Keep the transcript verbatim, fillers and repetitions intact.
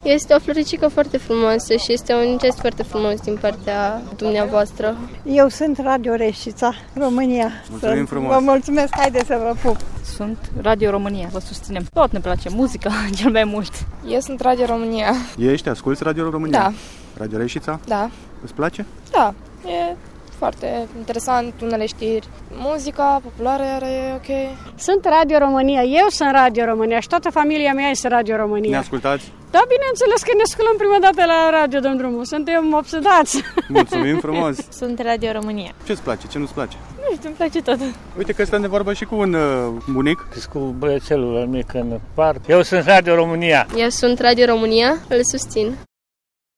Este o floricică foarte frumoasă și este un gest foarte frumos din partea dumneavoastră. Eu sunt Radio Reșița, România. Mulțumim sunt. frumos! Vă mulțumesc, haide să vă pup! Sunt Radio România, vă susținem. Tot ne place muzica cel mai mult. Eu sunt Radio România. Ești, asculți Radio România? Da. Radio Reșița? Da. Îți place? Da, e foarte interesant, unele știri. Muzica populară e ok. Sunt Radio România, eu sunt Radio România și toată familia mea este Radio România. Ne ascultați? Da, bineînțeles că ne ascultăm prima dată la radio, dăm drumul. Suntem obsedați. Mulțumim frumos! Sunt Radio România. Ce-ți place? Ce nu-ți place? Nu știu, îmi place tot. Uite că stăm de vorbă și cu un uh, bunic. Cu băiețelul mic în parc. Eu sunt Radio România. Eu sunt Radio România, îl susțin.